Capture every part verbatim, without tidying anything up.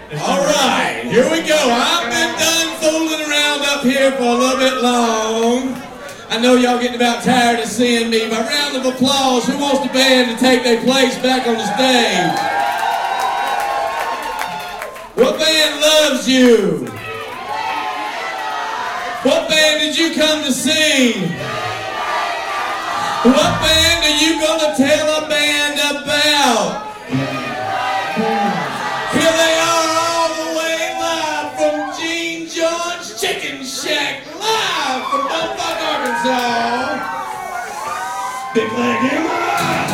All right, here we go. I've been done fooling around up here for a little bit long. I know y'all getting about tired of seeing me. By round of applause, who wants the band to take their place back on the stage? What band loves you? What band did you come to see? What band are you gonna tell a band about? Here they are all the way live from Gene George Chicken Shack, live from Norfolk, Arkansas. Big Leg Emma.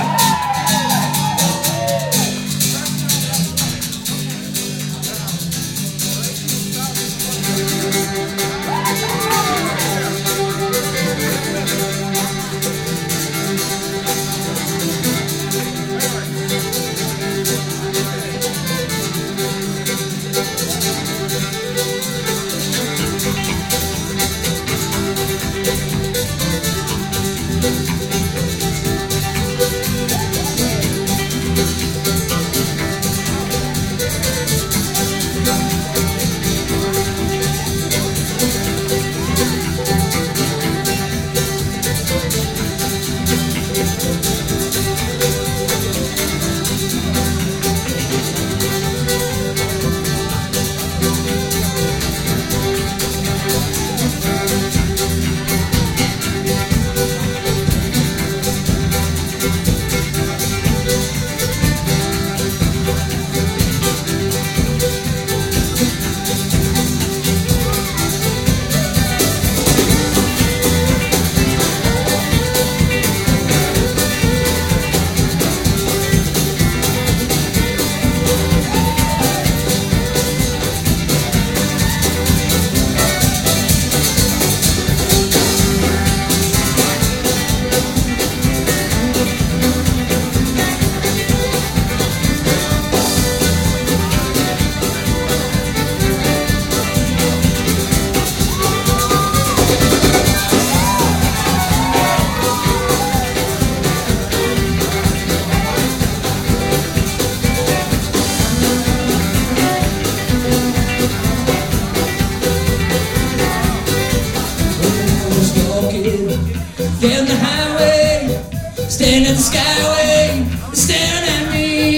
Down the highway, staring at the skyway, staring at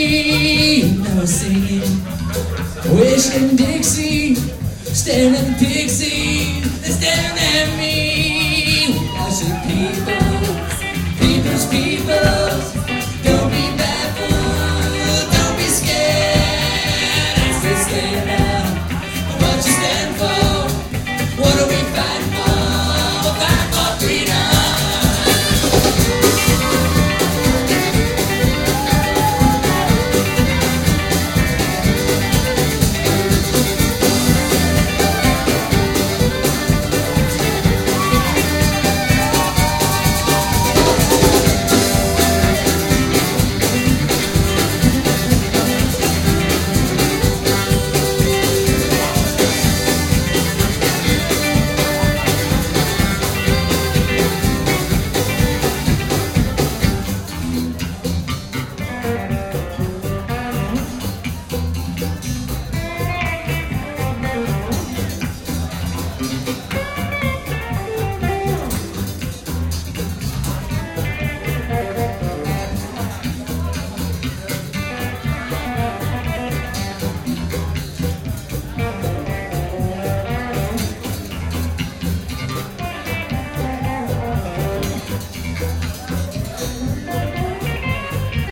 me. Now I'm singing, wishing Dixie, staring at the pixies, they're staring at me. I said, people, people's people.